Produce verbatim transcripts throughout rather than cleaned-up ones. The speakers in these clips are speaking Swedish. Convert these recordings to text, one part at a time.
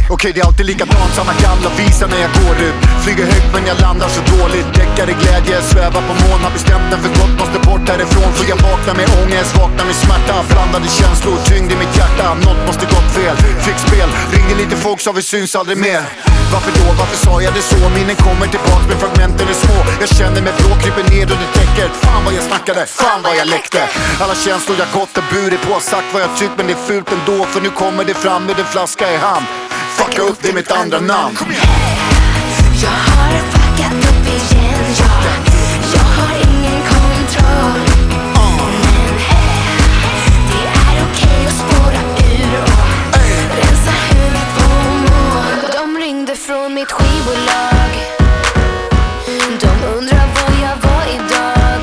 Okej, det är alltid likadant, samma gamla visa när jag går ut. Flyger högt men jag landar så dåligt. Däckar i glädje, svävar på moln. Har bestämt mig för gott, måste bort härifrån. För jag vaknar med ångest, vaknar med smärta. Blandade känslor, tyngd i mitt hjärta. Något måste gått fel, fick spel. Ringde lite folk så vi syns aldrig mer. Varför då, varför sa jag det så? Minnen kommer tillbaks men fragmenten är små. Jag känner mig blå, kryper ner under täcket. Fan vad jag snackade, fan vad jag läckte. Alla känslor jag gått och burit på. Sagt vad jag tyckt men det är fult ändå. För nu kommer det fram med en flaska i hand. Fucka upp, det är mitt andra namn. Jag har fuckat upp igen, ja. Jag har ingen kontroll. Men det är okej att spåra ur och rensa huvudet på mål. De ringde från mitt skivbolag. De undrar var jag var idag.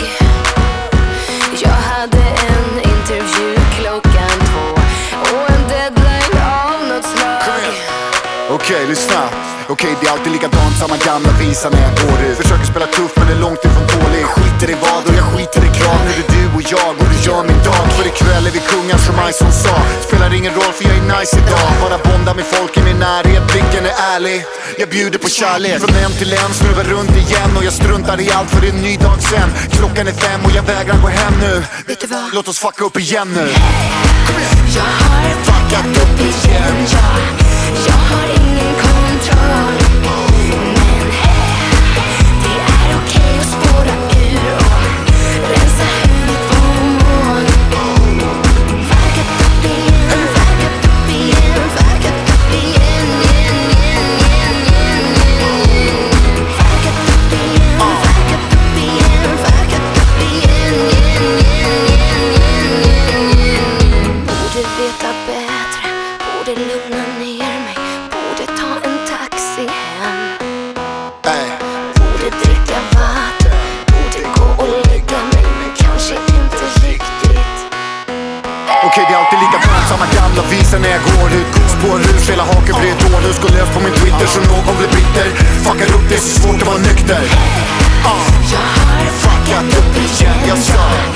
Jag hade en intervju klockan två och en deadline av något slag. Okej, okay, lyssna. Okej, okay, det är alltid likadant, samma gamla visa när jag går ut. Försöker spela tuff men det är långt ifrån dålig. Skiter i vad och jag skiter i krav. Nu är det du och jag och du gör min dag. För ikväll är vi kungar som Ison sa. Spelar ingen roll för jag är nice idag. Bara bonda med folk i min närhet, blicken är ärlig. Jag bjuder på kärlek. Från en till en, snurrar runt igen. Och jag struntar i allt för det är en ny dag sen. Klockan är fem och jag vägrar gå hem nu. Vet du vad? Låt oss fucka upp igen nu. Jag har fuckat upp igen, ja. Jag har ingen kontroll. Men det är okej att spåra ur och rensa huvudet på mål. Fuckat upp igen, fuckat upp igen, fuckat upp igen, igen, igen, igen, igen. Fuckat upp igen, fuckat upp igen, fuckat upp igen, igen, igen, igen, igen. Borde veta bättre, borde lugna ner mig. Borde ta en taxi hem. Äh. Borde dricka vatten. Borde gå och lägga mig. Men kanske inte riktigt. Okej, okay, det är alltid likadant, samma gamla visa när jag går ut. Spår ut, hela haken blir ett ordlös. Går lös på min Twitter så någon blir bitter. Fuckar upp, det är så svårt att vara nykter. uh. Jag har fuckat upp igen, jag sa.